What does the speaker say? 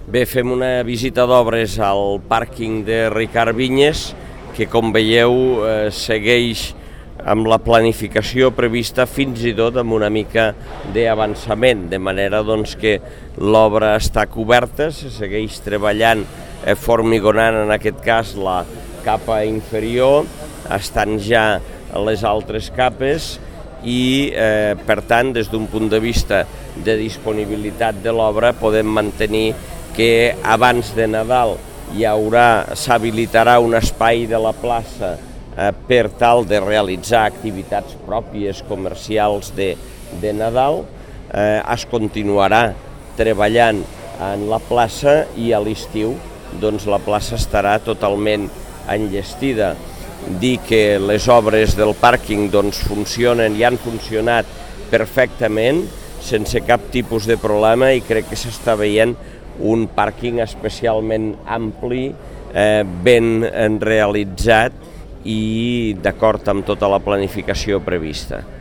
Bé, fem una visita d'obres al pàrquing de Ricard Vinyes, que com veieu segueix amb la planificació prevista, fins i tot amb una mica d'avançament, de manera que l'obra està coberta, se segueix treballant, formigonant en aquest cas la capa inferior, estan ja les altres capes i per tant des d'un punt de vista de disponibilitat de l'obra podem mantenir que abans de Nadal s'habilitarà un espai de la plaça per tal de realitzar activitats pròpies comercials de Nadal. Es continuarà treballant en la plaça i a l'estiu la plaça estarà totalment enllestida. Dir que les obres del pàrquing funcionen i han funcionat perfectament, sense cap tipus de problema, i crec que s'està veient un pàrquing especialment ampli, ben realitzat i d'acord amb tota la planificació prevista.